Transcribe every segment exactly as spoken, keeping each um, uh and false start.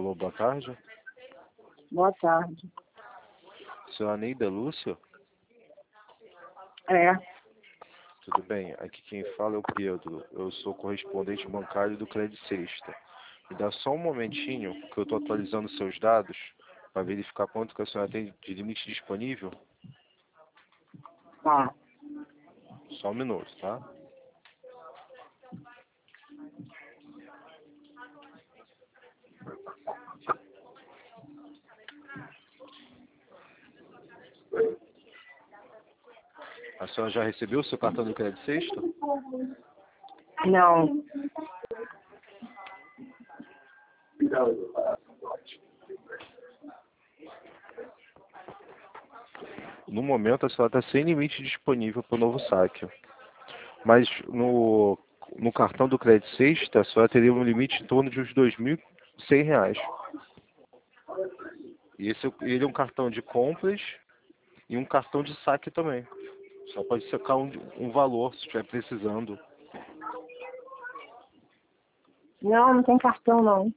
Alô, boa tarde. Boa tarde. Senhora Neida Lúcia? É, Tudo bem, aqui quem fala é o Pedro. Eu sou correspondente bancário do Credit Sexta. Me dá só um momentinho que eu estou atualizando seus dados para verificar quanto que a senhora tem de limite disponível. tá. Só um minuto, tá? A senhora já recebeu o seu cartão do Credit Sexta? Não, No momento a senhora está sem limite disponível para o novo saque. Mas no, no cartão do Credit Sexta a senhora teria um limite em torno de uns dois mil e cem reais. E esse, ele é um cartão de compras e um cartão de saque também. Só pode sacar um, um valor se estiver precisando. não, não tem cartão não.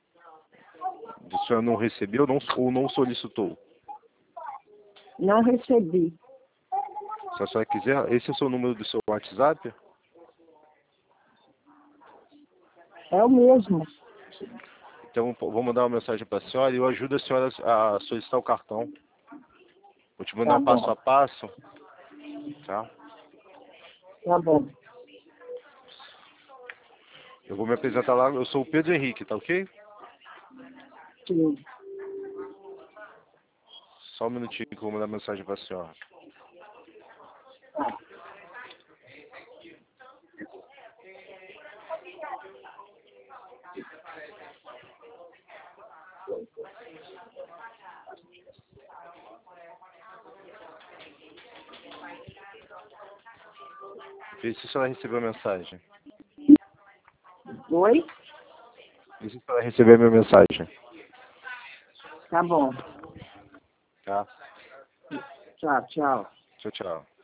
A senhora não recebeu não, ou não solicitou? Não recebi. Se a senhora quiser, esse é o seu número do seu WhatsApp? É o mesmo. Então vou mandar uma mensagem para a senhora e eu ajudo a senhora a solicitar o cartão. Vou te mandar Tá um passo bom, a passo, tá? tá bom. Eu vou me apresentar lá, eu sou o Pedro Henrique, tá ok? Sim. Só um minutinho que eu vou mandar mensagem para a senhora. Tá. Vê se a senhora recebeu a mensagem. Oi? Vê se a senhora recebeu a minha mensagem. Tá bom. Tá? Tchau, tchau. Tchau, tchau.